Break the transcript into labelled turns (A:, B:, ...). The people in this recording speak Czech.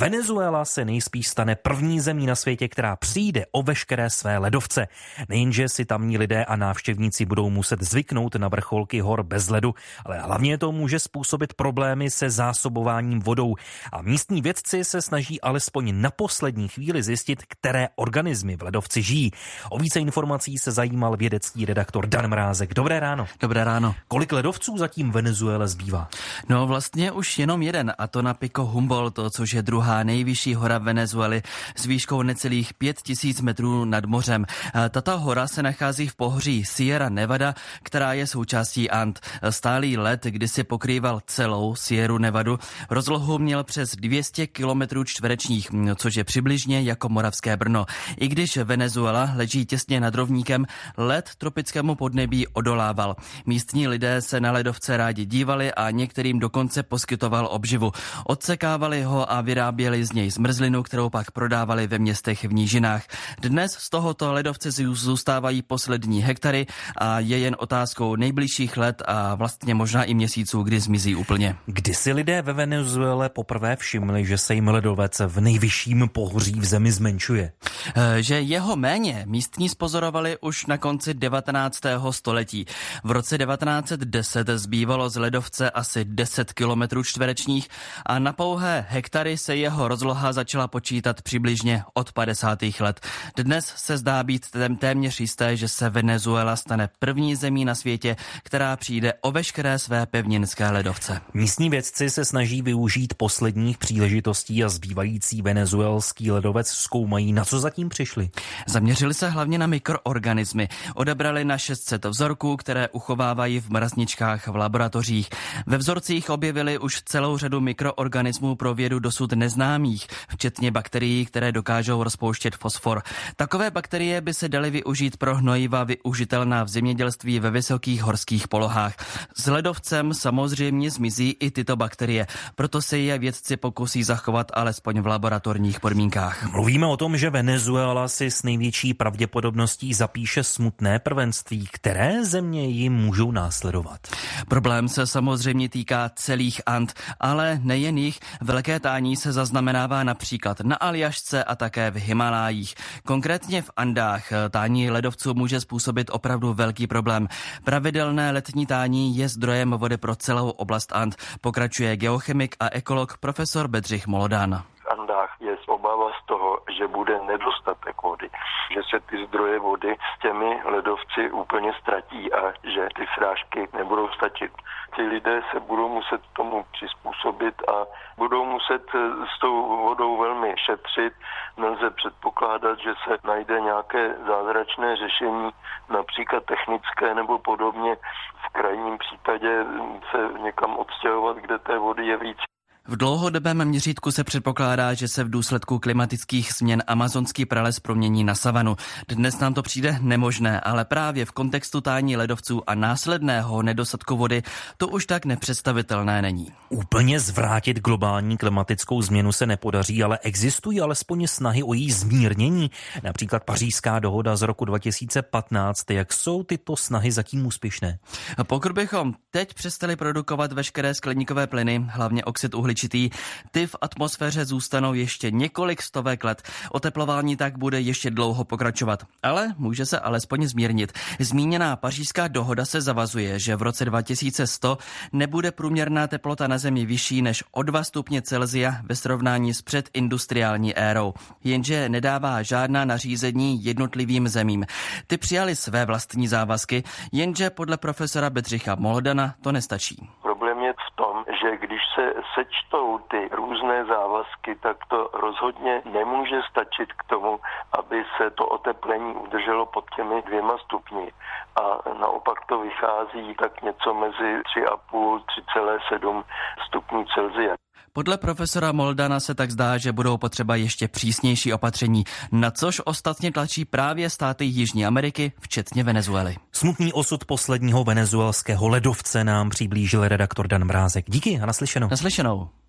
A: Venezuela se nejspíš stane první zemí na světě, která přijde o veškeré své ledovce. Nejenže si tamní lidé a návštěvníci budou muset zvyknout na vrcholky hor bez ledu, ale hlavně to může způsobit problémy se zásobováním vodou. A místní vědci se snaží alespoň na poslední chvíli zjistit, které organismy v ledovci žijí. O více informací se zajímal vědecký redaktor Dan Mrázek. Dobré ráno.
B: Dobré ráno.
A: Kolik ledovců zatím Venezuele zbývá?
B: No vlastně už jenom jeden, a to na Pico Humboldt, což je druhá nejvyšší hora Venezuely s výškou necelých 5000 metrů nad mořem. Tato hora se nachází v pohoří Sierra Nevada, která je součástí And. Stálý led kdysi pokrýval celou Sierru Nevadu. Rozlohu měl přes 200 km čtverečních, což je přibližně jako moravské Brno. I když Venezuela leží těsně nad rovníkem, led tropickému podnebí odolával. Místní lidé se na ledovce rádi dívali a některým dokonce poskytoval obživu. Odsekávali ho a vyráběli z něj zmrzlinu, kterou pak prodávali ve městech v nížinách. Dnes z tohoto ledovce zůstávají poslední hektary a je jen otázkou nejbližších let a vlastně možná i měsíců, kdy zmizí úplně.
A: Kdy si lidé ve Venezuele poprvé všimli, že se jim ledovec v nejvyšším pohoří v zemi zmenšuje?
B: Že jeho méně místní spozorovali už na konci 19. století. V roce 1910 zbývalo z ledovce asi 10 km čtverečních a na pouhé hektary se jeho rozloha začala počítat přibližně od 50. let. Dnes se zdá být téměř jisté, že se Venezuela stane první zemí na světě, která přijde o veškeré své pevninské ledovce.
A: Místní vědci se snaží využít posledních příležitostí a zbývající venezuelský ledovec zkoumají, na co zatím přišli.
B: Zaměřili se hlavně na mikroorganismy. Odebrali na 600 vzorků, které uchovávají v mrazničkách v laboratořích. Ve vzorcích objevili už celou řadu mikroorganismů pro vědu dosud neznámých, včetně bakterií, které dokážou rozpouštět fosfor. Takové bakterie by se daly využít pro hnojiva využitelná v zemědělství ve vysokých horských polohách. S ledovcem samozřejmě zmizí i tyto bakterie, proto se je vědci pokusí zachovat alespoň v laboratorních podmínkách.
A: Mluvíme o tom, že Venezuela si s největší pravděpodobností zapíše smutné prvenství. Které země jim můžou následovat?
B: Problém se samozřejmě týká celých And, ale nejen jich. Velké tání se zaznamenává například na Aljašce a také v Himalájích. Konkrétně v Andách tání ledovců může způsobit opravdu velký problém. Pravidelné letní tání je zdrojem vody pro celou oblast And, pokračuje geochemik a ekolog profesor Bedřich Molodan.
C: V Andách je obava z toho, že bude nedostatek vody, že se ty zdroje vody s těmi ledovci úplně ztratí a že ty srážky nebudou stačit. Ty lidé se budou muset tomu přizpůsobit a budou muset s tou vodou velmi šetřit. Nelze předpokládat, že se najde nějaké zázračné řešení, například technické nebo podobně. V krajním případě se někam odstěhovat, kde té vody je víc.
B: V dlouhodobém měřítku se předpokládá, že se v důsledku klimatických změn amazonský prales promění na savanu. Dnes nám to přijde nemožné, ale právě v kontextu tání ledovců a následného nedostatku vody to už tak nepředstavitelné není.
A: Úplně zvrátit globální klimatickou změnu se nepodaří, ale existují alespoň snahy o její zmírnění. Například Pařížská dohoda z roku 2015. Jak jsou tyto snahy zatím úspěšné?
B: Pokud bychom teď přestali produkovat veškeré skleníkové plyny, hlavně oxid uhličitý, ty v atmosféře zůstanou ještě několik stovek let. Oteplování tak bude ještě dlouho pokračovat, ale může se alespoň zmírnit. Zmíněná Pařížská dohoda se zavazuje, že v roce 2100 nebude průměrná teplota na Zemi vyšší než o 2 stupně Celsia ve srovnání s předindustriální érou. Jenže nedává žádná nařízení jednotlivým zemím. Ty přijali své vlastní závazky, jenže podle profesora Bedřicha Molodana to nestačí.
C: Problém je v tom, že když se sečtou ty různé závazky, tak to rozhodně nemůže stačit k tomu, aby se to oteplení udrželo pod těmi 2 stupni. A naopak to vychází tak něco mezi 3,5-3,7 stupňů Celsia.
B: Podle profesora Moldana se tak zdá, že budou potřeba ještě přísnější opatření, na což ostatně tlačí právě státy Jižní Ameriky, včetně Venezuely.
A: Smutný osud posledního venezuelského ledovce nám přiblížil redaktor Dan Mrázek. Díky a naslyšenou.
B: Naslyšenou.